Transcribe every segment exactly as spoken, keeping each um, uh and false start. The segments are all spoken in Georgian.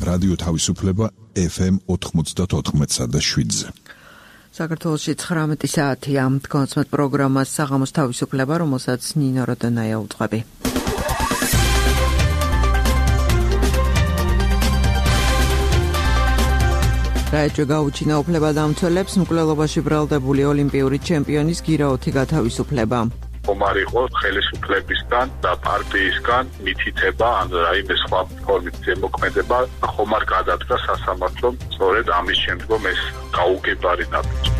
რადიო თავისუფლება ეფ ემ ოთხმოცდაოთხ და შვიდზე. საქართველოში ცხრამეტი საათია. კონცერტ პროგრამას საღამოს თავისუფლება, რომელსაც ნინო როდონაია უძღვები. რაეჭვე გაუჩინა უფლებადამცველებს მკვლელობაში ბრალდებული ოლიმპიური ჩემპიონის გირაოთი გათავისუფლება. ხომ არ იყო ხელისუფლებისგან და პარტიისგან მითითება ან რაიმე სხვა ფორმით ზემოქმედება, ხომ არ გადადგა სასამართლომ სწორედ ამის შემდგომ ეს გაუგებარი ნაბიჯი.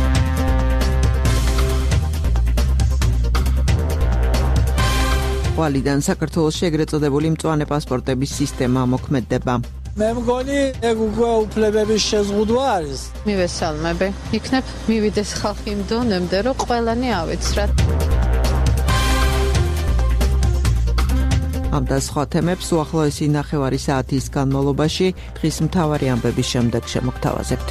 ვალიდან საქართველოში ეგრეთ წოდებული მწვანე პასპორტების სისტემა მოქმედება. მე მგონი ეგ უკვე უფლებების შეზღუდვა არის. მივესალმები. იქნებ მივიდეს ხალხი იმ დონემდე, რომ ყველანი ავეცრათ. ამ და სხვა თემებს უახლოესი ნახევარი საათის განმავლობაში დღის მთავარი ამბების შემდეგ შემოგთავაზებთ.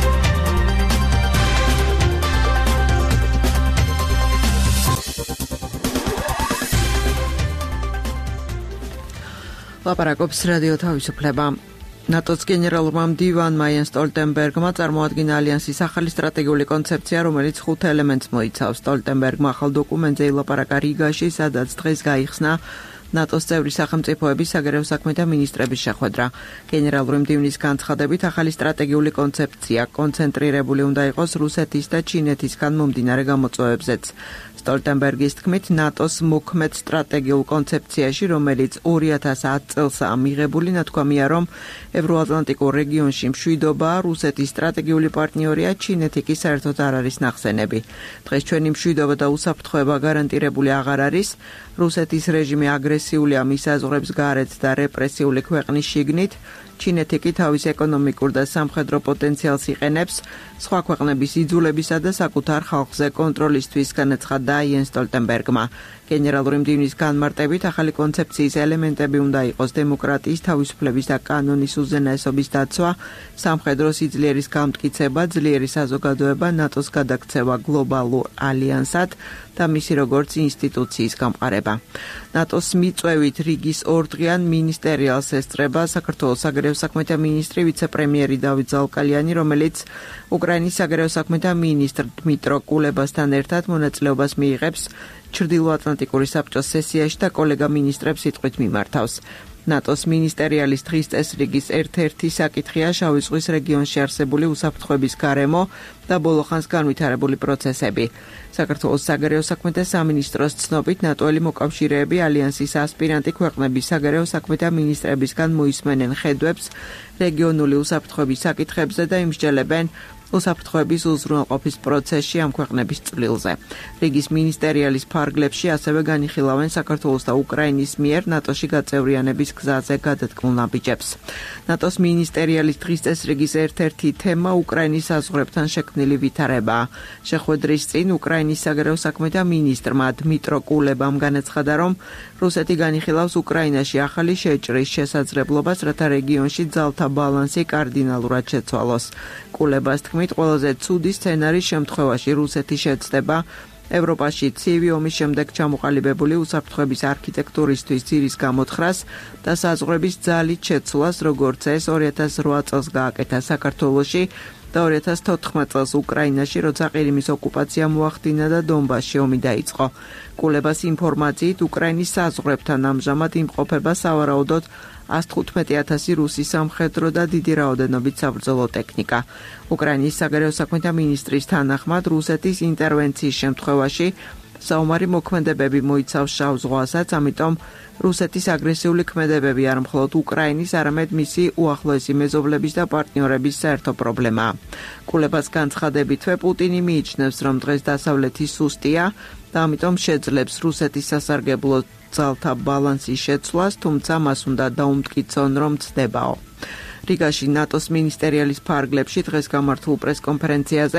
ლაპარაკობს რადიო თავისუფლება. ნატოს გენერალურმა მდივანმა იენს სტოლტენბერგმა წარმოადგინა ალიანსის ახალი სტრატეგიული კონცეფცია, რომელიც ხუთ ელემენტს მოიცავს. სტოლტენბერგმა ახალ დოკუმენტზე ილაპარაკა რიგაში, სადაც დღეს გაიხსნა ნატოს წევრი სახელმწიფოების საგარეო საქმეთა მინისტრების შეხვედრა. გენერალური მდივნის განცხადებით, ახალი სტრატეგიული კონცეფცია კონცენტრირებული უნდა იყოს რუსეთის და ჩინეთისგან მომდინარე გამოწვევებზეც. სტოლტენბერგის თქმით, ნატოს მოქმედ სტრატეგიულ კონცეფციაში, რომელიც ორი ათას ათ წელსაა მიღებული, ნათქვამია, რომ ევროატლანტიკურ რეგიონში მშვიდობა რუსეთის სტრატეგიული პარტნიორია, ჩინეთი კი საერთოდ არ არის ნახსენები. დღეს ჩვენი მშვიდობა და უსაფრთხოება გარანტირებული აღარ არის. რუსეთის რეჟიმი აგრესიულია მის აზღვრებს გარეთ და რეპრესიული ქვეყნის შიგნით. ჩინეთი კი თავის ეკონომიკურ და სამხედრო პოტენციალს იყენებს სხვა ქვეყნების იძულებისა და საკუთარ ხალხზე კონტროლისთვის, განაცხადა იენს სტოლტენბერგმა. გენერალური მდივნის განმარტებით, ახალი კონცეფციის ელემენტები უნდა იყოს დემოკრატიის, თავისუფლების და კანონის უზენაესობის დაცვა, სამხედრო სიძლიერის გამტკიცება, ძლიერი საზოგადოება, ნატოს გადაქცევა გლობალურ ალიანსად და მისი როგორც ინსტიტუციის გამყარება. ნატოს მიწვევით რიგის ორდღიან მინისტერიალს ესწრება საქართველოს საგარეო საქმეთა მინისტრი ვიცე-პრემიერი დავით ზალკალიანი, რომელიც უკრაინის საგარეო საქმეთა მინისტრ დმიტრო კულებასთან ერთად მონაწილეობას მიიღებს ჩრდილოატლანტიკური საბჭოს სესიაში და კოლეგა მინისტრებს სიტყვით მიმართავს. ნატოს მინისტერიალის დღის წესრიგის ერთ-ერთი საკითხია შავი ზღვის რეგიონში არსებული უსაფრთხოების გარემო და ბოლო ხანს განვითარებული პროცესები. საქართველოს საგარეო საქმეთა სამინისტროს ცნობით, ნატოელი მოკავშირეები ალიანსის ასპირანტი ქვეყნების საგარეო საქმეთა მინისტრებისგან მოისმენენ ხედვებს რეგიონული უსაფრთხოების საკითხებზე და იმსჯელებენ უსაფრთხოების უზრუნველყოფის პროცესში ამ ქვეყნების წვლილზე. რიგის მინისტერიალის ფარგლებში ასევე განიხილავენ საქართველოს და უკრაინის მიერ ნატოში გაწევრიანების გზაზე გადადგმულ ნაბიჯებს. ნატოს მინისტერიალის დღის წესრიგის ერთ-ერთი თემა უკრაინის საზღვრებთან შექმნილი ვითარებაა. შეხვედრის წინ უკრაინის საგარეო საქმეთა მინისტრმა დმიტრო კულებამ განაცხადა, რომ რუსეთი განიხილავს უკრაინაში ახალი შეჭრის შესაძლებლობას, რათა რეგიონში ძალთა ბალანსი კარდინალურად შეცვალოს. კულებას თქმით, ყველაზე ცუდი სცენარის შემთხვევაში რუსეთი შეცდება ევროპაში ცივი ომის შემდეგ ჩამოყალიბებული უსაფრთხოების არქიტექტურისთვის ძირის გამოთხრას და საზღვრების ძალით შეცვლას, როგორც ეს ორი ათას რვა წელს გააკეთა საქართველოში და ორი ათას თოთხმეტ წელს უკრაინაში, როცა ყირიმის ოკუპაცია მოახდინა და დონბასში ომი დაიწყო. კულებას ინფორმაციით, უკრაინის საზღვრებთან ამჟამად იმყოფება სავარაუდოდ ას თხუთმეტი ათასი რუსი სამხედრო და დიდი რაოდენობით საბრძოლო ტექნიკა. უკრაინის საგარეო საქმეთა მინისტრის თანახმად, რუსეთის ინტერვენციის შემთხვევაში საომარი მოქმედებები მოიცავს შავ ზღვასაც, ამიტომ რუსეთის აგრესიული ქმედებები არ მხოლოდ უკრაინის, არამედ მისი უახლოესი მეზობლების და პარტნიორების საერთო პრობლემაა. კულებას განცხადებითვე პუტინი მიიჩნევს, რომ დღეს დასავლეთი სუსტია და ამიტომ შეძლებს რუსეთის სასარგებლო ძალთა ბალანსის შეცვლას, თუმცა მას უნდა დაუმტკიცონ, რომ ცდებაო. რიგაში ნატოს მინისტერიალის ფარგლებში დღეს გამართულ პრესკონფერენციაზე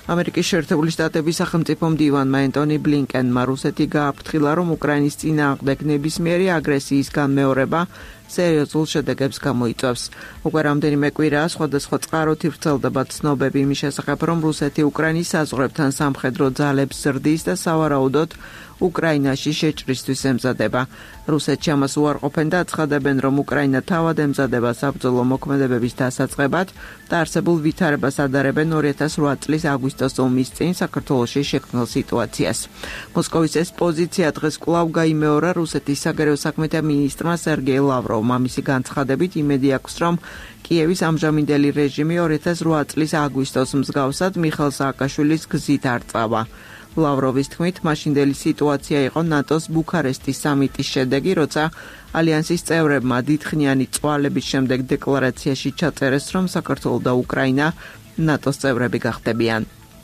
ამერიკის შეერთებული შტატების სახელმწიფო მდივანმა ენტონი ბლინკენმა რუსეთი გააფრთხილა, რომ უკრაინის წინააღმდეგ ნებისმიერი აგრესიის განმეორება სერიოზულ შედეგებს გამოიწვევს. უკვე რამდენიმე კვირაა სხვადასხვა წყაროთი ვრცელდება ცნობები იმის შესახებ, რომ რუსეთი უკრაინის საზღვრებთან სამხედრო ძალებს ზრდის და სავარაუდოდ უკრაინაში შეჭრისთვის ემზადება. რუსეთში ამას უარყოფენ და აცხადებენ, რომ უკრაინა თავად ემზადება საბრძოლო მოქმედებების დასაწყებად და არსებულ ვითარებას ადარებენ ორი ათას რვა წლის აგვისტოს ომის წინ საქართველოში შექმნილ სიტუაციას. მოსკოვის ეს პოზიცია დღეს კვლავ გაიმეორა რუსეთის საგარეო საქმეთა მინისტრმა სერგეი ლავროვმა. მისი განცხადებით იმედი აქვს, რომ კიევის ამჟამინდელი რეჟიმი ორი ათას რვა წლის აგვისტოს მსგავსად მიხეილ სააკაშვილის გზით არ წავა. ლავროვის თქმით, მაშინდელი სიტუაცია იყო ნატოს ბუქარესტის სამიტის შედეგი, როცა ალიანსის წევრებმა დიდხნიანი წვალების შემდეგ დეკლარაციაში ჩაწერეს, რომ საქართველო და უკრაინა ნატოს წევრები გახდებიან.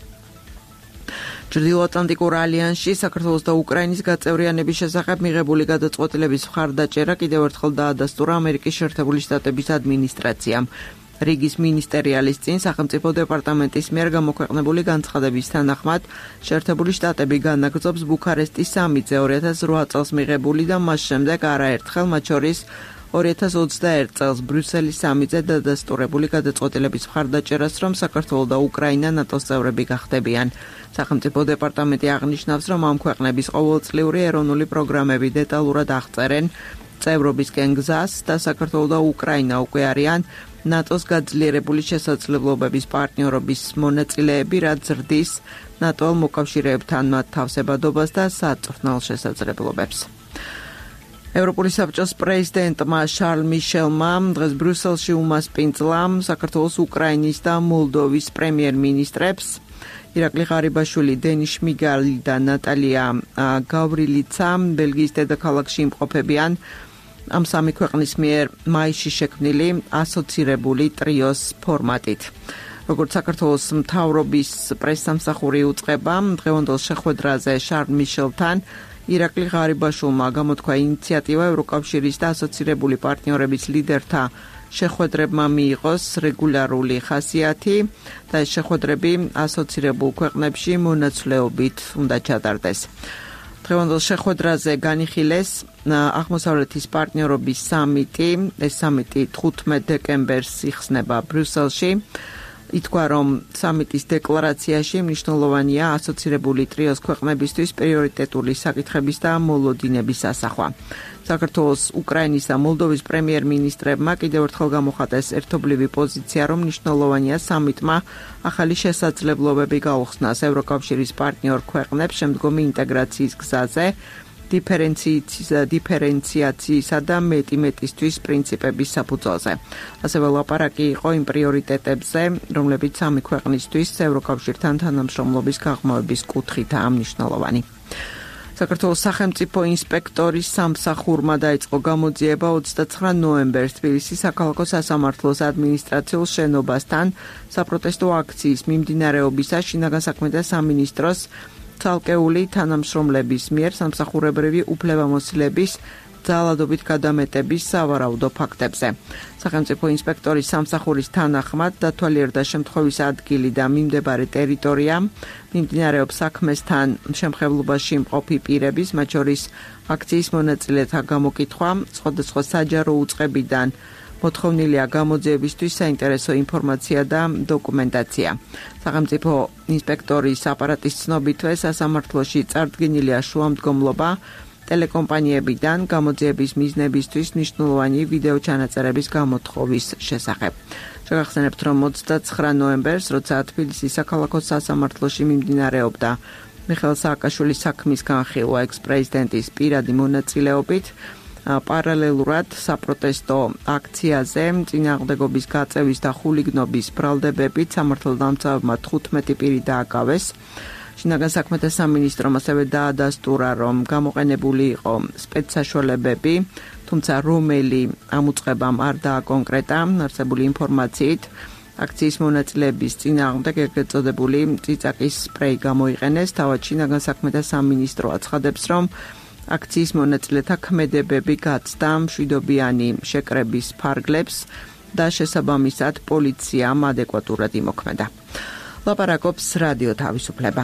ჩრდილოატლანტიკურ ალიანსში საქართველოს და უკრაინის გაწევრიანების შესახებ მიღებული გადაწყვეტილების მხარდაჭერა კიდევ ერთხელ დაადასტურა ამერიკის შეერთებული შტატების ადმინისტრაციამ. რიგის მინისტერიალის წინ სახელმწიფო დეპარტამენტის მიერ გამოქვეყნებული განცხადების თანახმად შეერთებული შტატები განაგრძობს ბუქარესტის სამიტზე ორი ათას რვა წელს მიღებული და მას შემდეგ არაერთხელ, მათ შორის ორი ათას ოცდაერთ წელს ბრიუსელის სამიტზე დადასტურებული გადაწყვეტილების მხარდაჭერას, რომ საქართველო და უკრაინა ნატოს წევრები გახდებიან. სახელმწიფო დეპარტამენტი აღნიშნავს, რომ ამ ქვეყნების ყოველწლიური ეროვნული პროგრამები დეტალურად აღწერენ წევრობისკენ გზას და საქართველო და უკრაინა უკვე არიან ნატოს გაძლიერებული შესაძლებლობების პარტნიორობის მონაწილეები, რაც ზრდის ნატოელ მოკავშირეებთან მათ თავსებადობას და საწვრთნელ შესაძლებლობებს. ევროპული საბჭოს პრეზიდენტმა შარლ მიშელმა დღეს ბრიუსელში უმასპინძლა საქართველოს, უკრაინის და მოლდოვის პრემიერ-მინისტრებს ირაკლი ღარიბაშვილი, დენის შმიგალი და ნატალია გავრილიცა ბელგიის დედაქალაქში იმყოფებიან ამ სამი ქვეყნის მიერ მაისში შექმნილი ასოცირებული ტრიოს ფორმატით. როგორც საქართველოს მთავრობის პრესსამსახური უწყება, დღევანდელ შეხვედრაზე შარლ მიშელთან ირაკლი ღარიბაშვილმა გამოთქვა ინიციატივა ევროკავშირის და ასოცირებული პარტნიორების ლიდერთა შეხვედრებმა მიიღოს რეგულარული ხასიათი და ეს შეხვედრები ასოცირებულ ქვეყნებში მონაცვლეობით უნდა ჩატარდეს. დღევანდელ შეხვედრაზე განიხილეს აღმოსავლეთის პარტნიორობის სამიტი. ეს სამიტი თხუთმეტ დეკემბერს იხსნება ბრიუსელში. ითქვა, რომ სამიტის დეკლარაციაში მნიშვნელოვანია ასოცირებული ტრიოს ქვეყნებისთვის პრიორიტეტული საკითხების და მოლოდინების ასახვა. საქართველოს, უკრაინის და მოლდოვის პრემიერ-მინისტრებმა კიდევ ერთხელ გამოხატეს ერთობლივი პოზიცია, რომ მნიშვნელოვანია სამიტმა ახალი შესაძლებლობები გაუხსნას ევროკავშირის პარტნიორ ქვეყნებს შემდგომი ინტეგრაციის გზაზე, დიფერენციაციისა და მეტი-მეტისთვის პრინციპების საფუძველზე. ასევე ლაპარაკი იყო იმ პრიორიტეტებზე, რომლებიც სამი ქვეყნისთვის ევროკავშირთან თანამშრომლობის გაღრმავების კუთხითაა მნიშვნელოვანი. საქართველოს სახელმწიფო ინსპექტორის სამსახურმა დაიწყო გამოძიება ოცდაცხრა ნოემბერს თბილისის საქალაქო სასამართლოს ადმინისტრაციულ შენობასთან საპროტესტო აქციის მიმდინარეობისას შინაგან საქმეთა სამინისტროს ცალკეული თანამშრომლების მიერ სამსახურებრივი უფლებამოსილების ძალადობით გადამეტების სავარაუდო ფაქტებზე. სახელმწიფო ინსპექტორის სამსახურის თანახმად დათვალიერდა შემთხვევის ადგილი და მიმდებარე ტერიტორია, მიმდინარეობს საქმესთან შემხებლობაში მყოფი პირების, მათ შორის აქციის მონაწილეთა გამოკითხვა, სხვადასხვა საჯარო უწყებიდან მოთხოვნილია გამოძიებისთვის საინტერესო ინფორმაცია და დოკუმენტაცია. სახელმწიფო ინსპექტორის აპარატის ცნობითვე სასამართლოში წარდგენილია შუამდგომლობა ტელეკომპანიებიდან გამოძიების მიზნებისთვის მნიშვნელოვანი ვიდეო ჩანაწერების გამოთხოვის შესახებ. შეგახსენებთ, რომ ოცდაცხრა ნოემბერს, როცა თბილისის საქალაქო სასამართლოში მიმდინარეობდა მიხეილ სააკაშვილის საქმის განხილვა ექს-პრეზიდენტის პირადი მონაწილეობით, პარალელურად საპროტესტო აქციაზე წინააღმდეგობის გაწევის და ხულიგნობის ბრალდებებით სამართალდამცავებმა თხუთმეტი პირი დააკავეს. შინაგან საქმეთა სამინისტრომ ასევე დაადასტურა, რომ გამოყენებული იყო სპეცსაშუალებები, თუმცა რომელი ამ უწყებამ არ დააკონკრეტა არსებული ინფორმაციით. აქციის მონაწილეების წინააღმდეგ ეგრეთ წოდებული წიწაკის სპრეი გამოიყენეს. თავად შინაგან საქმეთა სამინისტრო აცხადებს, რომ აქციის მონაწილეთა ქმედებები გაცდა მშვიდობიანი შეკრების ფარგლებს და შესაბამისად პოლიციამ ადეკვატურად იმოქმედა. ლაპარაკობს რადიო თავისუფლება.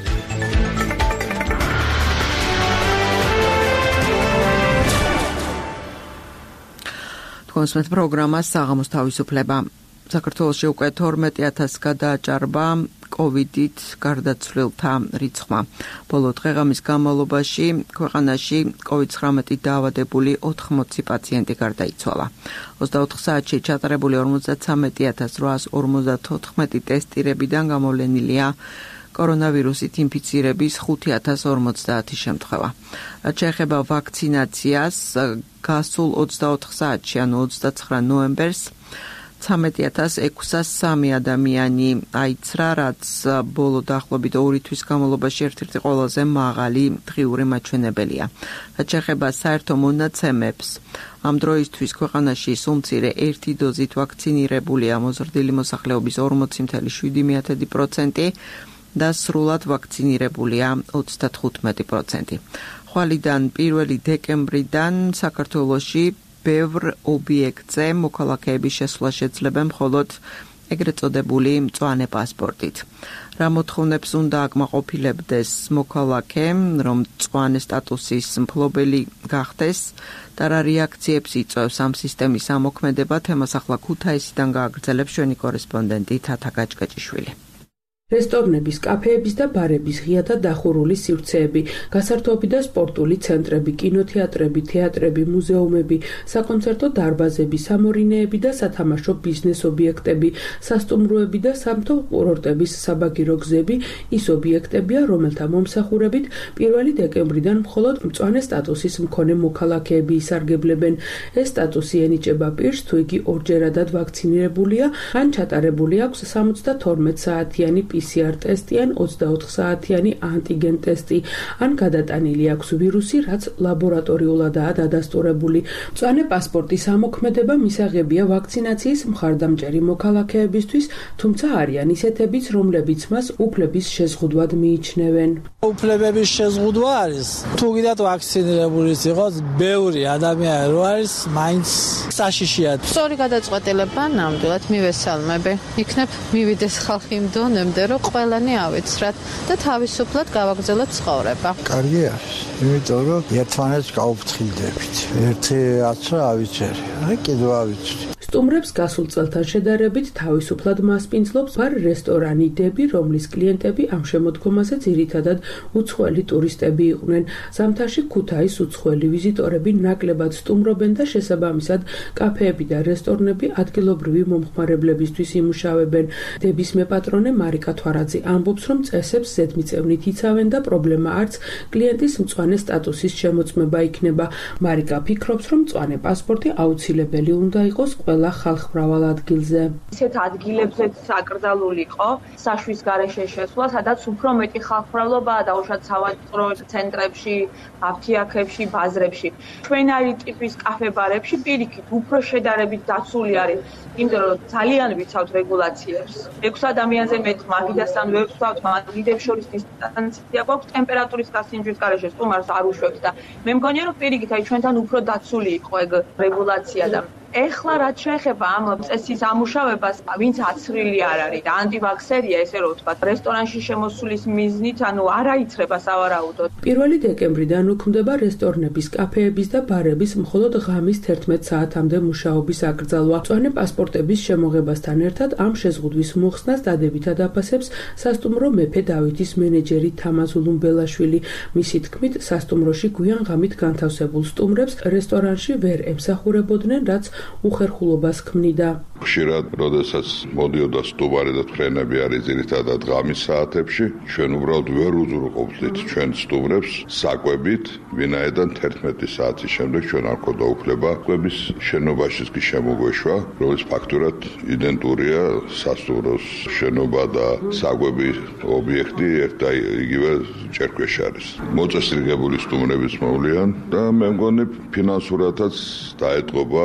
კონსმეთ პროგრამა საღამოს თავისუფლება. საქართველოში უკვე თორმეტი ათასს გადააჭარბა კოვიდით გარდაცვლილთა რიცხვმა. ბოლო დღეღამის განმავლობაში ქვეყანაში კოვიდ ცხრამეტით დაავადებული ოთხმოცი პაციენტი გარდაიცვალა. ოცდაოთხ საათში ჩატარებული ორმოცდათვრამეტი ათას რვაას ორმოცდათოთხმეტი ტესტირებიდან გამოვლენილია კორონავირუსით ინფიცირების ხუთი ათას ორმოცდაათი შემთხვევა. რაც შეეხება ვაქცინაციას, გასულ ოცდაოთხ საათში, ანუ ოცდაცხრა ნოემბერს ცხრამეტი ათას ექვსას სამი ადამიანი აიცრა, რაც ბოლო დაახლოებით ორი თვის განმავლობაში ერთ-ერთი ყველაზე მაღალი დღიური მაჩვენებელია. რაც შეეხება საერთო მონაცემებს, ამ დროისთვის ქვეყანაში სულ-მცირე ერთი დოზით ვაქცინირებულია მოზრდილი მოსახლეობის ორმოცი წუთი შვიდი პროცენტი და სრულად ვაქცინირებულია ოცდათხუთმეტი პროცენტი. ხვალიდან პირველი დეკემბრიდან საქართველოში ბევრ ობიექტზე მოქალაქეების შესვლა შეძლება მხოლოდ ეგრეთ წოდებული მწვანე პასპორტით. რა მოთხოვნებს უნდა აკმაყოფილებდეს მოქალაქე, რომ მწვანე სტატუსის მფლობელი გახდეს და რა რეაქციებს იწვევს ამ სისტემის ამოქმედება, თემას ახლა ქუთაისიდან გააგრძელებს ჩვენი კორესპონდენტი თათა გაჭკაჭიშვილი. რესტორნების, კაფეების და ბარების ღიათა დახურული სივრცეები, გასართობი და სპორტული ცენტრები, კინოთეატრები, თეატრები, მუზეუმები, საკონცერტო დარბაზები, სამორინეები და სათამაშო ბიზნეს ობიექტები, სასტუმროები და სამთო კურორტების საბაგირო გზები ის ობიექტებია, რომელთა მომსახურებით პირველი დეკემბრიდან მხოლოდ მწვანე სტატუსის მქონე მოქალაქეები ისარგებლებენ. ეს სტატუსი ენიჭება პირს, თუ იგი ორჯერადად ვაქცინირებულია, ან ჩატარებული აქვს სამოცდათორმეტ საათიანი პი სი არ ტესტი ან ოცდაოთხ საათიანი ანტიგენ ტესტი, ან გადატანილი აქვს ვირუსი, რაც ლაბორატორიულადაა დადასტურებული. მწვანე პასპორტის ამოქმედება მისაღებია ვაქცინაციის მხარდამჭერი მოქალაქეებისთვის, თუმცა არიან ისეთებიც, რომლებიც მას უფლების შეზღუდვად მიიჩნევენ. უფლებების შეზღუდვა არის. თუ გიდათ ვაქცინირებულის იყოს, ბევრი ადამიანი რო არის, მაინც საშიშია. სწორი გადაწყვეტილება ნამდვილად მივესალმები. იქნებ მივიდეს ხალხი იმ დონემდე, რომ ყველანი ავიცრათ და თავისუფლად გავაგრძელოთ ცხოვრება. კარგი არის, იმიტომ რომ ერთმანეთს გაუფრთხილდებით. ერთი აცრა ავიცერი, აი კიდევ ავიცრი. სტუმრებს გასულ წელთან შედარებით თავისუფლად მასპინძლობს ბარ რესტორანი დები, რომლის კლიენტები ამ შემოდგომაზე ძირითადად უცხოელი ტურისტები იყვნენ. ზამთარში ქუთაის უცხოელი ვიზიტორები ნაკლებად სტუმრობენ და შესაბამისად კაფეები და რესტორნები ადგილობრივი მომხმარებლებისთვის იმუშავებენ. დების მეპატრონე მარიკა თვარაძე ამბობს, რომ წესებს ზედმიწევნით იცავენ და პრობლემა არც კლიენტის მწვანე სტატუსის შემოწმება იქნება. მარიკა ფიქრობს, რომ მწვანე პასპორტი აუცილებელი უნდა იყოს ყველა ხალხმრავალ ადგილზე. ისეთ ადგილებზეც აკრძალული იყო საშვის გარეშე შესვლა, სადაც უფრო მეტი ხალხმრავლობაა დაუშვათ სავაჭრო ცენტრებში, აფთიაქებში, ბაზრებში. ჩვენარი ტიპის კაფე-ბარებში პირიქით უფრო შედარებით დაცული არის, იმიტომ რომ ძალიან ვიცავთ რეგულაციებს. ექვს ადამიანზე მეტ მაგიდასთან ვევსვავთ, მაგიდებს შორის დისტანცია გვაქვს, ტემპერატურის გასინჯვის გარეშე სტუმარს არ უშვებთ და მე მგონია რომ პირიქით აი ჩვენთან უფრო დაცული იყო ეგ რეგულაცია და ეხლა რაც შეეხება ამ წესის ამუშავებას, ვინც აცრილი არ არის და ანტივაქსერია, ესე რომ ვთქვა, რესტორანში შემოსulis მიზნით, ანუ არ აიცრება სავარაუდოდ. პირველი დეკემბრიდან უქმდება რესტორნების, კაფეების და ბარების მხოლოდ ღამის თერთმეტ საათამდე მუშაობის აკრძალვა. მწვანე პასპორტების შემოღებასთან ერთად ამ შეზღუდვის მოხსნას დადებითად აფასებს სასტუმრო მეფე დავითის მენეჯერი თამაზულუ ბელაშვილი. მისი თქმით, სასტუმროში გვიან ღამით განთავსებულ სტუმრებს რესტორანში ვერ ემსახურებოდნენ, რაც უხერხულობას ქმნიდა. ხშირად, როდესაც მოდიოდა სტუმარი და ფრენები არის ძირითადად ღამის საათებში, ჩვენ უბრალოდ ვერ უზრუნველყოფდით ჩვენ სტუმრებს საკვებით, ვინაიდან თერთმეტი საათის შემდეგ ჩვენ არ გვქონდა უფლება კვების შენობაშიც კი შემოგვეშვა, რომლის ფაქტურად იდენტურია სასტუმროს შენობა და საკვები ობიექტი ერთ და იგივე ჭერქვეშ არის. მოწესრიგებული სტუმრებიც მოვლიან და მე მგონი ფინანსურადაც დაეტყობა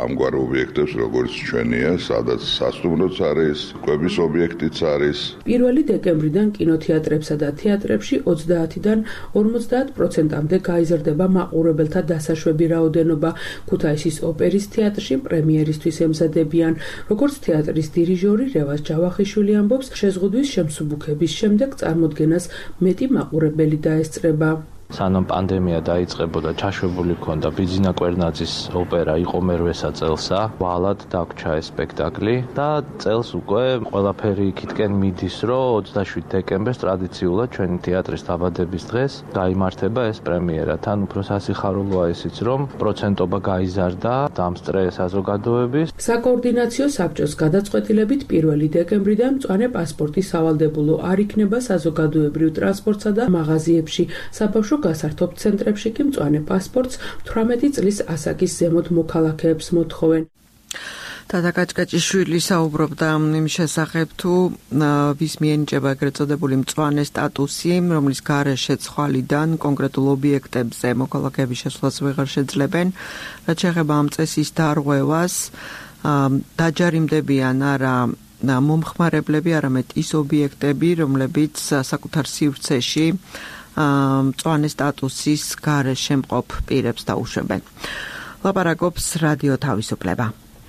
ამგვარ ობიექტებს, როგორც ჩვენია, სადაც სასტუმროც არის, კვების ობიექტიც არის. პირველი დეკემბრიდან კინოთეატრებსა და თეატრებში ოცდაათიდან ორმოცდაათ პროცენტამდე გაიზრდება მაყურებელთა დასაშვები რაოდენობა. ქუთაისის ოპერის თეატრში პრემიერისთვის ემზადებიან. როგორც თეატრის დირიჟორი რევაზ ჯავახიშვილი ამბობს, შეზღუდვის შემსუბუქების შემდეგ წარმოდგენას მეტი მაყურებელი დაესწრება. სანამ პანდემია დაიწყებოდა, ჩაშვებული ქონდა ბიძინა კვერნაძის ოპერა იყო მერვესა წელსა, ვალად დაგვრჩა ეს სპექტაკლი და წელს უკვე ყველაფერი იქითკენ მიდის, რომ ოცდაშვიდ დეკემბერს ტრადიციულად ჩვენი თეატრის დაბადების დღეს გაიმართება ეს პრემიერა. თან უფრო სასიხარულოა ისიც, რომ პროცენტობა გაიზარდა, დამსწრე საზოგადოების. საკოორდინაციო საბჭოს გადაწყვეტილებით პირველი დეკემბრიდან მწვანე პასპორტი სავალდებულო არ იქნება საზოგადოებრივ ტრანსპორტსა და მაღაზიებში. საბავშვო გასართობ ცენტრებში კი მწვანე პასპორტს თვრამეტი წლის ასაკის ზემოთ მოქალაქეებს მოთხოვენ. თათა კაჭკაჭიშვილი საუბრობდა იმის შესახებ, თუ ვის მიენიჭება ეგრეთ წოდებული მწვანე სტატუსი, რომლის გარეშე ცხვალიდან კონკრეტულ ობიექტებზე მოქალაქეების შესვლას ვეღარ შეძლებენ. რაც შეეხება ამ წესის დარღვევას, დაჯარიმდებიან არა მომხმარებლები, არამედ ის ობიექტები, რომლებიც საკუთარ სივრცეში მწვანე სტატუსის გარეშე მყოფ პირებს დაუშვებენ. ლაპარაკობს რადიო თავისუფლება.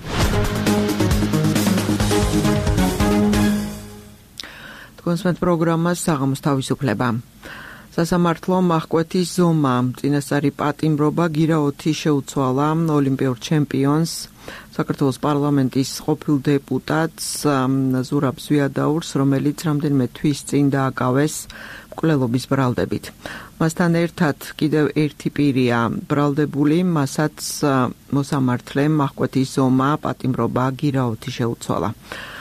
თქვენსმენთ პროგრამას საღამოს თავისუფლება. სასამართლო მახკვეთის ზომა წინასწარი პატიმრობა გირაოთი შეუცვალა ოლიმპიურ ჩემპიონს საქართველოს პარლამენტის ყოფილ დეპუტატს ზურაბ ზვიადაურს, რომელიც რამდენიმე თვის წინ დააკავეს მკვლელობის ბრალდებით. მასთან ერთად კიდევ ერთი პირია ბრალდებული, მასაც მოსამართლემ მახკვეთის ზომა პატიმრობა გირაოთი შეუცვალა.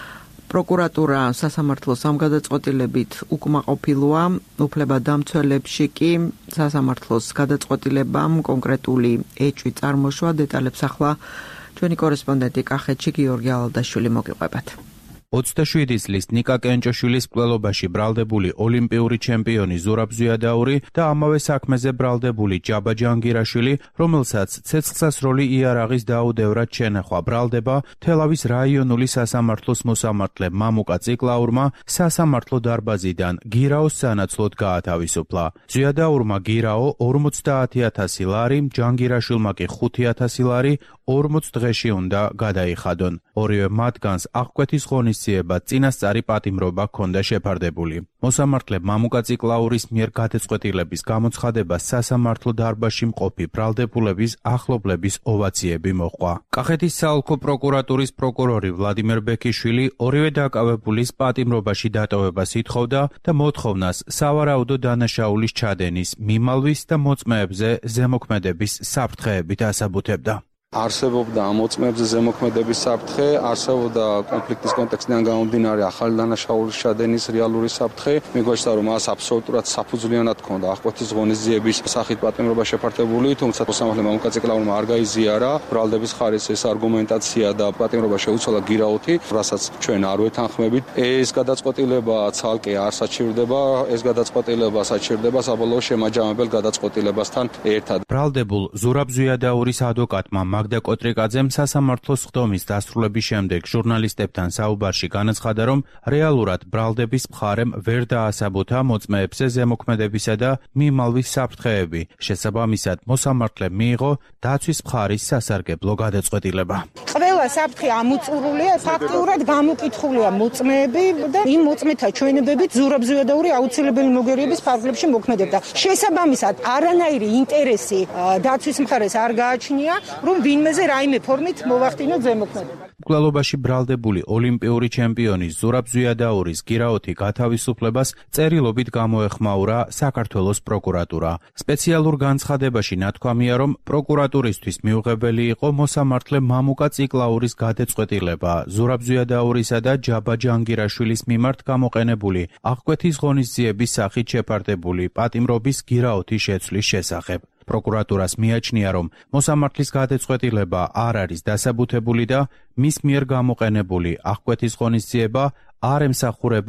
პროკურატურა სასამართლოს ამ გადაწყვეტილებით უკმაყოფილოა, უფლებადამცველებში კი სასამართლოს გადაწყვეტილებამ კონკრეტული ეჭვი წარმოშვა. დეტალებს ახლა ჩვენი კორესპონდენტი კახეთში გიორგი ალადაშვილი მოგიყვებათ. ოცდაშვიდი წლის ნიკა კენჭოშვილის მკვლელობაში ბრალდებული ოლიმპიური ჩემპიონი ზურაბ ზვიადაური და ამავე საქმეზე ბრალდებული ჯაბა ჯანგირაშვილი, რომელსაც ცეცხლსასროლი იარაღის დაუდევრად შენახვა ბრალდება თელავის რაიონული სასამართლოს მოსამართლე მამუკა ციკლაურმა სასამართლო დარბაზიდან გირაოს სანაცვლოდ გაათავისუფლა. ზვიადაურმა გირაო ორმოცდაათი ათასი ლარი, ჯანგირაშვილმა კი ხუთი ათასი ლარი ორმოც დღეში უნდა გადაიხადონ. ორივე მათგანს აღკვეთის ღონისძიება წინასწარი პატიმრობა ჰქონდა შეფარდებული. მოსამართლე მამუკა ციკლაურის მიერ გადაწყვეტილების გამოცხადებას სასამართლო დარბაზში მყოფი ბრალდებულების ახლობლების ოვაციები მოჰყვა. კახეთის საოლქო პროკურატურის პროკურორი ვლადიმერ ბექიშვილი ორივე დაკავებულის პატიმრობაში დატოვებას ითხოვდა და მოთხოვნას სავარაუდო დანაშაულის ჩადენის, მიმალვის და მოწმეებზე ზემოქმედების საფრთხეებით ასაბუთებდა. არსებობდა ამოწმებზე ზემოქმედების საფრთხე, არსებობდა კონფლიქტის კონტექსტიდან გამომდინარე ახალი დანაშაულის ჩადენის რეალური საფრთხე. მიგვაჩნდა, რომ მას აბსოლუტურად საფუძვლიანად ჰქონდა აღკვეთის ღონისძიების სახით პატიმრობა შეფართებული, თუმცა მოსამართლე მამუკა ციკლაურმა არ გაიზიარა ბრალდების ხარისხის არგუმენტაცია და პატიმრობა შეუცვალა გირაოთი, რასაც ჩვენ არ ვეთანხმებით. ეს გადაწყვეტილება ცალკე არ საჩივრდება, ეს გადაწყვეტილება საჩივრდება საბოლოო შემაჯამებელ გადაწყვეტილებასთან ერთად. ბრალდებულ ზურაბ ზვიადაურის ადვოკატმა მაგდა კოტრიკაძემ სასამართლოს ხდომის დასრულების შემდეგ ჟურნალისტებთან საუბარში განაცხადა, რომ რეალურად ბრალდების მხარემ ვერ დაასაბუთა მოწმეებზე ზემოქმედებისა და მიმალვის საფრთხეები. შესაბამისად, მოსამართლემ მიიღო დაცვის მხარის სასარგებლო გადაწყვეტილება. ყველა საფრთხე ამოწურულია, ფაქტიურად გამოკითხულია მოწმეები და იმ მოწმეთა ჩვენებებით ზურაბ ზვიადაური აუცილებელი მოგერიების ფარგლებში მოქმედებდა. შესაბამისად, არანაირი ინტერესი დაცვის მხარეს არ გააჩნია, რომ ვინმეზე რაიმე ფორმით მოვახდინოთ ზემოქმედება. მკვლელობაში ბრალდებული ოლიმპიური ჩემპიონი ზურაბ ზვიადაურის გირაოთი გათავისუფლებას წერილობით გამოეხმაურა საქართველოს პროკურატურა. სპეციალურ განცხადებაში ნათქვამია, რომ პროკურატურისთვის მიუღებელი იყო მოსამართლე მამუკა ციკლაურის გადაწყვეტილება ზურაბ ზვიადაურისა და ჯაბა ჯანგირაშვილის მიმართ გამოყენებული აღკვეთის ღონისძიების სახით შეფარდებული პატიმრობის გირაოთი შეცვლის შესახებ. პროკურატურას მიაჩნია, რომ მოსამართლის გადაწყვეტილება არ არის დასაბუთებული და მის მიერ გამოყენებული აღკვეთის ღონისძიება არ ემსახურება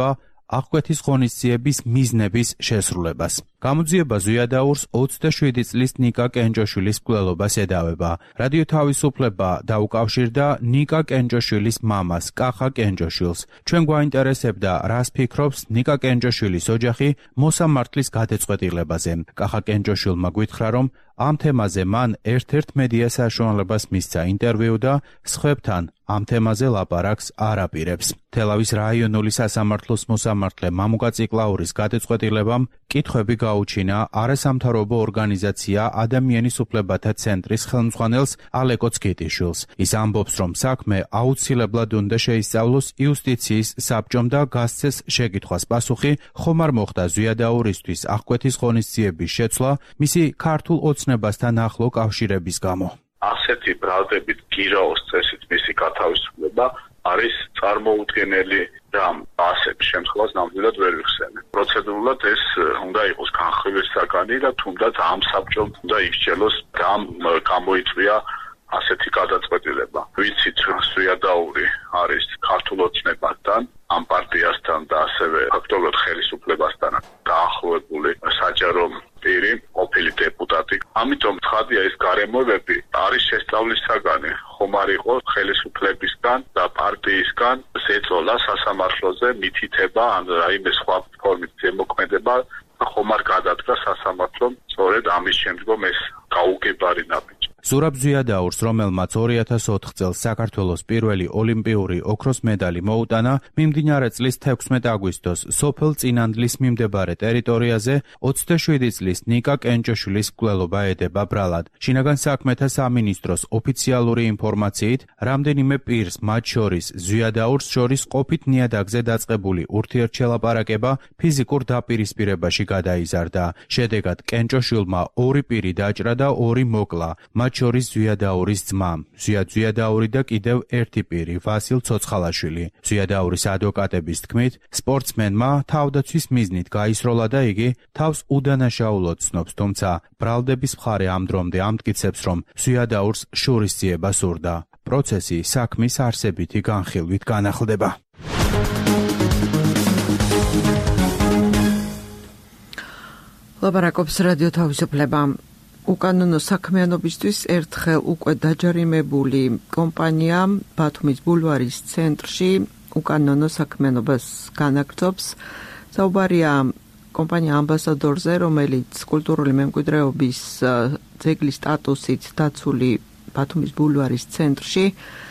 აღკვეთის ღონისძიების მიზნების შესრულებას. გამოძიება ზვიადაურს ოცდაშვიდი წლის ნიკა კენჭოშვილის მკვლელობას ედავება. რადიო თავისუფლება დაუკავშირდა ნიკა კენჭოშვილის მამას, კახა კენჭოშვილს. ჩვენ გვაინტერესებდა, რას ფიქრობს ნიკა კენჭოშვილის ოჯახი მოსამართლის გადაწყვეტილებაზე. კახა კენჭოშვილმა გითხრა, რომ ამ თემაზე მან ერთ-ერთ მედია საშუალებას მისცა ინტერვიუ და სხვებთან ამ თემაზე ლაპარაკს არ აპირებს. თელავის რაიონული სასამართლოს მოსამართლე მამუკა ციკლაურის გადაწყვეტილებამ კითხვები გაუჩინა არასამთავრობო ორგანიზაცია ადამიანის უფლებათა ცენტრის ხელმძღვანელს ალეკო ცკიტიშვილს. ის ამბობს, რომ საქმე აუცილებლად უნდა შეისწავლოს იუსტიციის საბჭომ და გასცეს შეკითხვას პასუხი, ხომ არ მოხდა ზვიადაურისთვის აღკვეთის ღონისძიების შეცვლა მისი ქართულ ოცნებასთან ახლო კავშირების გამო. ასეთი ბრალდებით გირაოს წესით მისი გათავისუფლება არის წარმოუდგენელი და ასეთ შემთხვევას ნამდვილად ვერ ვიხსენებ. პროცედურულად ეს უნდა იყოს განხილვის საგანი და თუნდაც ამ საბჭომ უნდა ისჯელოს რამ გამოიწვია ასეთი გადაწყვეტილება. ვიცით, ზვიადაური არის ქართულ ოცნებასთან, ამ პარტიასთან და ასევე ფაქტობრივად ხელისუფლებასთან დაახლოებული საჯარო პირი, ყოფილი დეპუტატი. ამიტომ ცხადია, ეს გარემოებები არის შესწავლის საგანი. ხომ არ იყო ხელისუფლებისგან და პარტიისგან ზეწოლა სასამართლოზე, მითითება ან რაიმე სხვა ფორმით ზემოქმედება, ხომ არ გადადგა სასამართლომ სწორედ ამის შემდგომ ეს გაუგებარი ნაბიჯი. ზურაბ ზვიადაურს, რომელმაც ორი ათას ოთხ წელს საქართველოს პირველი ოლიმპიური ოქროს მედალი მოუტანა, მიმდინარე წლის თექვსმეტ აგვისტოს სოფელ წინანდლის მიმდებარე ტერიტორიაზე ოცდაშვიდი წლის ნიკა კენჭოშვილის მკვლელობა ედება ბრალად. შინაგან საქმეთა სამინისტროს ოფიციალური ინფორმაციით, რამდენიმე პირს, მათ შორის ზვიადაურს შორის ყოფით ნიადაგზე დაწყებული ურთიერთშელაპარაკება ფიზიკურ დაპირისპირებაში გადაიზარდა. შედეგად კენჭოშვილმა ორი პირი დაჭრა და ორი მოკლა. მათ შორის ზვიადაურის ძმა, ზვიად ზვიადაური და კიდევ ერთი პირი, ვასილ ცოცხალაშვილი. ზვიადაურის ადვოკატების თქმით, სპორტსმენმა თავდაცვის მიზნით გაისროლა და იგი თავს უდანაშაულოდ ცნობს, თუმცა ბრალდების მხარე ამ დრომდე ამტკიცებს, რომ ზვიადაურს შურისძიება სურდა. პროცესი საქმის არსებითი განხილვით განახლდება. ლაპარაკობს რადიო თავისუფლება. უკანონო საქმიანობისთვის ერთხელ უკვე დაჯარიმებული კომპანია ბათუმის ბულვარის ცენტრში უკანონო საქმიანობას განაგრძობს. საუბარია კომპანია ამბასადორზე, რომელიც კულტურული მემკვიდრეობის ძეგლის სტატუსით დაცული ბათუმის ბულვარის ცენტრში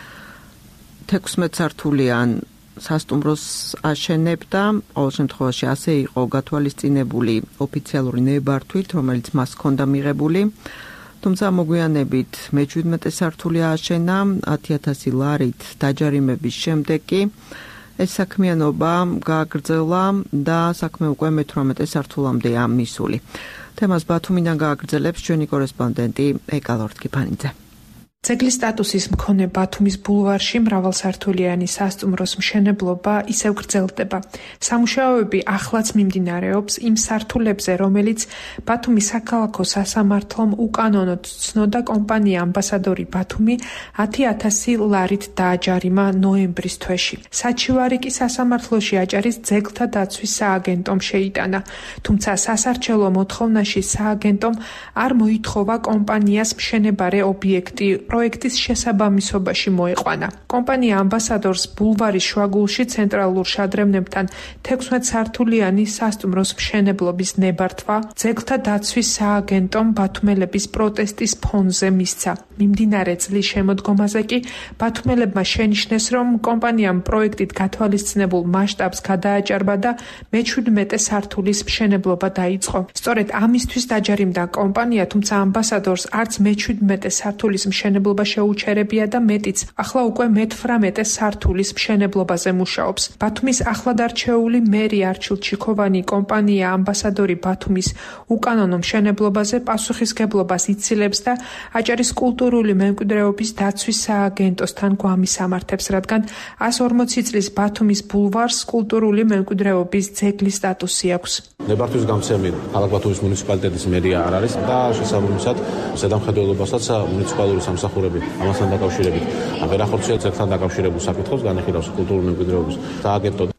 თექვსმეტ სართულიან სასტუმროს აშენებდა. ყოველ შემთხვევაში ასე იყო გათვალისწინებული ოფიციალური ნებართვით, რომელიც მას ჰქონდა მიღებული. თუმცა მოგვიანებით მეჩვიდმეტე სართული ააშენა ათი ათასი ლარით დაჯარიმების შემდეგ კი ეს საქმიანობა გააგრძელა და საქმე უკვე მეთვრამეტე სართულამდეა მისული. თემას ბათუმიდან გააგრძელებს ჩვენი კორესპონდენტი ეკა ლორთქიფანიძე. ძეგლის სტატუსის მქონე ბათუმის ბულვარში მრავალსართულიანი სასტუმროს მშენებლობა ისევ გრძელდება. სამუშაოები ახლაც მიმდინარეობს იმ სართულებზე, რომელიც ბათუმის საქალაქო სასამართლომ უკანონოდ ცნოდა კომპანია ამბასადორი ბათუმი ათი ათასი ლარით დააჯარიმა ნოემბრის თვეში. საჩივარი კი სასამართლოში აჭარის ძეგლთა დაცვის სააგენტომ შეიტანა, თუმცა სასარჩელო მოთხოვნაში სააგენტომ არ მოითხოვა კომპანიას მშენებარე ობიექტი პროექტის შესაბამისობაში მოეყვანა. კომპანია ამბასადორს ბულვარის შუაგულში ცენტრალურ შადრევნებთან თექვსმეტ სართულიანი სასტუმროს მშენებლობის ნებართვა ძეგლთა დაცვის სააგენტომ ბათუმელების პროტესტის ფონზე მისცა. მიმდინარე წლის შემოდგომაზე კი ბათუმელებმა შენიშნეს, რომ კომპანიამ პროექტით გათვალისწინებულ მასშტაბს გადააჭარბა და მეჩვიდმეტე სართულის მშენებლობა დაიწყო. სწორედ ამისთვის დაჯარიმდა კომპანია, თუმცა ამბასადორს არც მეჩვიდმეტე სართულის მშენებლობა შეუჩერებია და მეტიც ახლა უკვე მეთვრამეტე სართულის მშენებლობაზე მუშაობს. ბათუმის ახლადარჩეული მერი არჩილ ჩიქოვანი კომპანია ამბასადორი ბათუმის უკანონო მშენებლობაზე პასუხისგებლობას იცილებს და აჭარის კულტურული მემკვიდრეობის დაცვის სააგენტოსთან გვამისამართებს, რადგან ასი ორმოცი წლის ბათუმის ბულვარს კულტურული მემკვიდრეობის ძეგლის სტატუსი აქვს. ნებართვის გამცემი ქალაქ ბათუმის მუნიციპალიტეტის მერია არ არის და შესაბამისად ზედამხედველობასაც მუნიციპალური სამსახურები ამასთან დაკავშირებით ვერ ახორციელებს ძეგლთან დაკავშირებულ საკითხებს, განიხილავს კულტურული მემკვიდრეობის სააგენტო.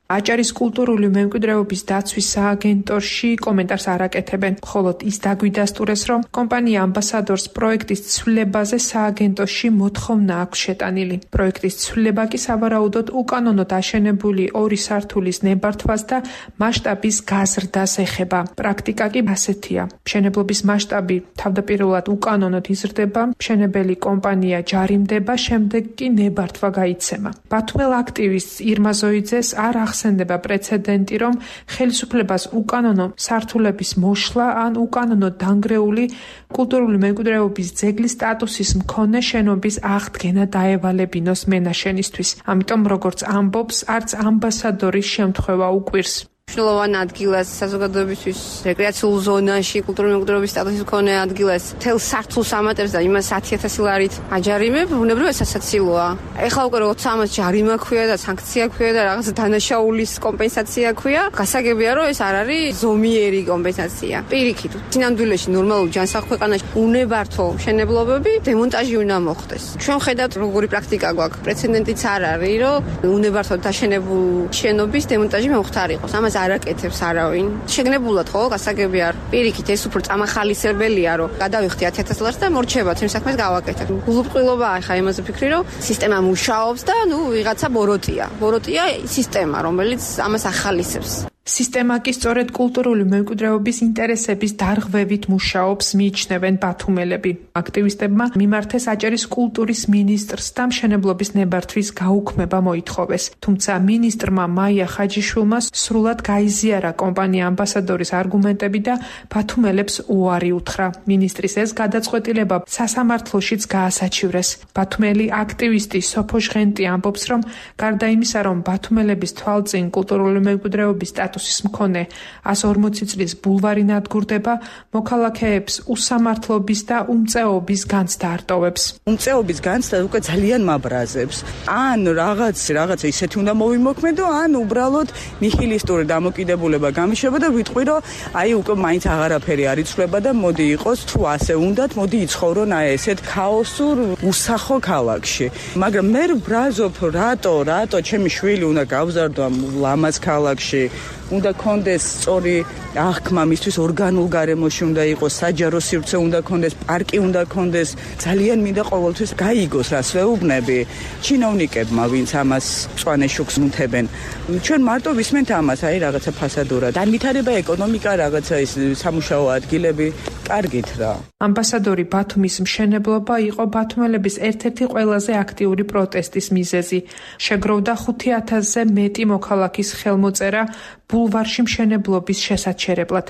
აჭარის კულტურული მემკვიდრეობის დაცვის სააგენტოში კომენტარს არ აკეთებენ. მხოლოდ ის დაგვიდასტურეს, რომ კომპანია ამბასადორს პროექტის ცვლილებაზე სააგენტოში მოთხოვნა აქვს შეტანილი. პროექტის ცვლილება კი სავარაუდოდ უკანონოდ აშენებული ორი სართულის ნებართვას და მასშტაბის გაზრდას ეხება. პრაქტიკა კი ასეთია. მშენებლობის მასშტაბი თავდაპირველად უკანონოდ იზრდება, მშენებელი კომპანია ჯარიმდება, შემდეგ კი ნებართვა გაიცემა. ბათუმელ აქტივისტს ირმა ზოიძეს არ ახსენდება პრეცედენტი, რომ ხელისუფლებას უკანონო სართულების მოშლა ან უკანონო დანგრეული კულტურული მემკვიდრეობის ძეგლის სტატუსის მქონე შენობის აღდგენა დაევალებინოს მენაშენისთვის. ამიტომ, როგორც ამბობს, არც ამბასადორის შემთხვევა უკვირს. მნიშვნელოვან ადგილას საზოგადოებისთვის რეკრეაციულ ზონაში კულტურული მემკვიდრეობის სტატუსის მქონე ადგილას თელ სართულს ამატებს და იმას ათი ათასი ლარით აჯარიმებ, ბუნებრივად სასაცილოა. ეხლა უკვე როცა ამას ჯარიმა ქვია და სანქცია ქვია და რაღაც დანაშაულის კომპენსაცია ქვია, გასაგებია რომ ეს არ არის ზომიერი კომპენსაცია. პირიქით, სინამდვილეში ნორმალურ ჯანსაღ ქვეყანაში უნებართვო მშენებლობები დემონტაჟი უნდა მოხდეს. ჩვენ ხედავთ როგორი პრაქტიკა გვაქვს. პრეცედენტიც არ არის, რომ უნებართვოდ დაშენებულ შენობის დემონტაჟი მომხდარიყოს. ამას არ აკეთებს არავინ. შეგნებულად ხო, გასაგებია არ. პირიქით, ეს უფრო წამახალისებელია, რომ გადავიხდი ათი ათას ლარს და მორჩება თემ საქმეს გავაკეთებ. გულუბრყვილობაა ახლა იმაზე ფიქრი, რომ სისტემა მუშაობს და ნუ ვიღაცა ბოროტია. ბოროტია სისტემა, რომელიც ამას ახალისებს. სისტემა კი სწორედ კულტურული მემკვიდრეობის ინტერესების დარღვევით მუშაობს, მიიჩნევენ ბათუმელები. აქტივისტებმა მიმართეს აჭარის კულტურის მინისტრს და მშენებლობის ნებართვის გაუქმება მოითხოვეს. თუმცა მინისტრმა მაია ხაჯიშვილმა სრულად გაიზიარა კომპანია ამბასადორის არგუმენტები და ბათუმელებს უარი უთხრა. მინისტრის ეს გადაწყვეტილება სასამართლოშიც გაასაჩივრეს. ბათუმელი აქტივისტი სოფო ჟღენტი ამბობს, რომ გარდა იმისა, რომ ბათუმელების თვალწინ კულტურული მემკვიდრეობის სტატუსის მქონე ასი ორმოცი წლის ბულვარი ნადგურდება, მოქალაქეებს უსამართლობის და უმწეობის განცდა არტოვებს. უმწეობის განცდა უკვე ძალიან მაბრაზებს. ან რაღაც რაღაცა ისეთი უნდა მოვიმოქმედო, ან უბრალოდ ნიჰილისტური დამოკიდებულება გამიშება და ვიტყვი, რომ აი უკვე მაინც აღარაფერი არ იცვლება და მოდი იყოს, თუ ასე უნდათ, მოდი იცხოვრონ აი ესეთ ქაოსურ უსახო ქალაქში. მაგრამ მე ვბრაზობ, რატო, რატო ჩემი შვილი უნდა გავზარდო ამ ლამაზ ქალაქში? უნდა კონდეს სწორი აღქმა, მისთვის ორგანულ გარემოში უნდა იყოს, საჯარო სივრცე უნდა კონდეს, პარკი უნდა კონდეს, ძალიან მინდა ყოველთვის გაიგოს რას ვეუბნები ჩინოვნიკებმა, ვინც ამას მწვანე შუქს მუთებენ. ჩვენ მარტო ვისმენთ ამას, აი რაღაცა ფასადურად. განვითარება ეკონომიკა, რაღაცა ის სამუშაო ადგილები, კარგით რა. ამბასადორი ბათუმის მშენებლობა იყო ბათუმელების ერთ-ერთი ყველაზე აქტიური პროტესტის მიზეზი. შეგროვდა ხუთი ათასზე მეტი მოქალაქის ხელმოწერა ბულვარში მშენებლობის შესაჩერებლად.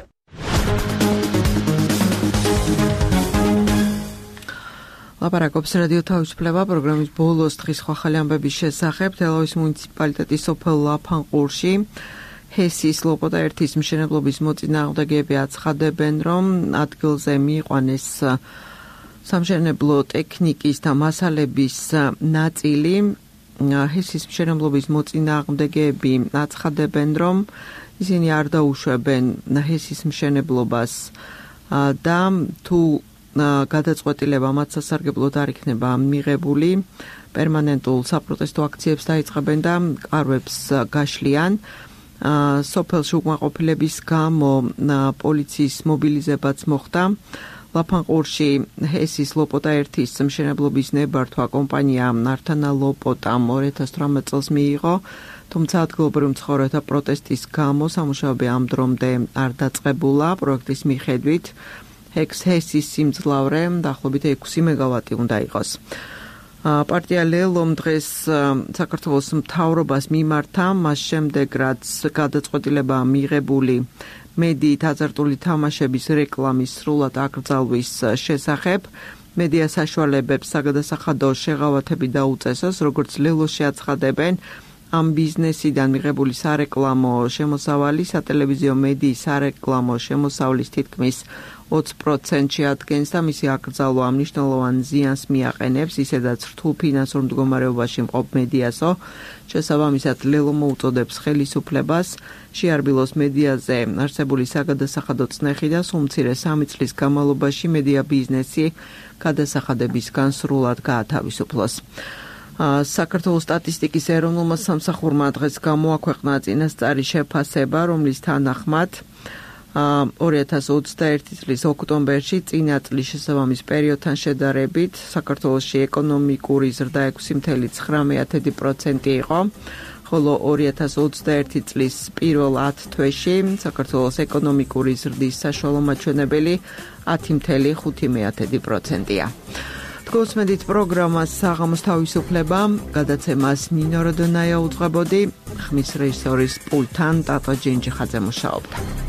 ლაპარაკობს რადიო თავისუფლება პროგრამის ბოლოს დღის ხალხი ამბების შესახებ თელავის მუნიციპალიტეტის სოფელ ლაფანყურში ჰესის ლოპოტა ერთის მშენებლობის მოწინააღმდეგეები აცხადებენ, რომ ადგილზე მიიყვანეს სამშენებლო ტექნიკის და მასალების ნაწილი. ჰესის მშენებლობის მოწინააღმდეგეები აცხადებენ, რომ ისინი არ დაუშვებენ ჰესის მშენებლობას და თუ გადაწყვეტილება მათ სასარგებლოდ არ იქნება მიღებული, პერმანენტულ საპროტესტო აქციებს დაიწყებენ და კარვებს გაშლიან. სოფელში უკმაყოფილების გამო პოლიციის მობილიზებაც მოხდა. ლაფანყურში ჰესის ლოპოტა ერთის მშენებლობის ნებართვა კომპანიამ ნართანა ლოპოტამ ორი ათას თვრამეტ წელს მიიღო, თუმცა ადგილობრივ მცხოვრებთა პროტესტის გამო სამუშაოები ამ დრომდე არ დაწყებულა. პროექტის მიხედვით ჰესის სიმძლავრე დაახლოებით ექვსი მეგავატი უნდა იყოს. პარტია ლელომ დღეს საქართველოს მთავრობას მიმართა, მას შემდეგ რაც გადაწყვეტილება მიღებული მედიით აზარტული თამაშების რეკლამის სრულად აკრძალვის შესახებ. მედია საშუალებებს საგადასახადო შეღავათები დაუწესოს, როგორც ლელოში აცხადებენ, ამ ბიზნესიდან მიღებული სარეკლამო შემოსავალი სატელევიზიო მედიის სარეკლამო შემოსავლის თითქმის ოცი პროცენტში ადგენს და მისი აკრძალვა მნიშვნელოვან ზიანს მიაყენებს, ისედაც რთულ ფინანსურ მდგომარეობაში მყოფ მედიასო. შესაბამისად, ლელო მოუწოდებს ხელისუფლებას შეარბილოს მედიაზე არსებული საგადასახადო წნეხი და სულ მცირე სამი წლის განმავლობაში მედია ბიზნესი გადასახადებისგან სრულად გაათავისუფლოს. საქართველოს სტატისტიკის ეროვნულმა სამსახურმა დღეს გამოაქვეყნა წინასწარი შეფასება, რომლის თანახმად ორი ათას ოცდაერთი წლის ოქტომბერში წინა წლის შესაბამის პერიოდთან შედარებით საქართველოში ეკონომიკური ზრდა ექვსი წელი ცხრა პროცენტი იყო, ხოლო ორი ათას ოცდაერთი წლის პირველ ათ თვეში საქართველოს ეკონომიკური ზრდის საშუალო მაჩვენებელი ათი წელი ხუთი პროცენტია. გულწრფელით პროგრამას საღამოს თავისუფლება, გადაცემას ნინო როდონაია უძღვებოდი, ხმის რეჟისორის პულტთან ტატო ჯინჯიხაძე მუშაობდა.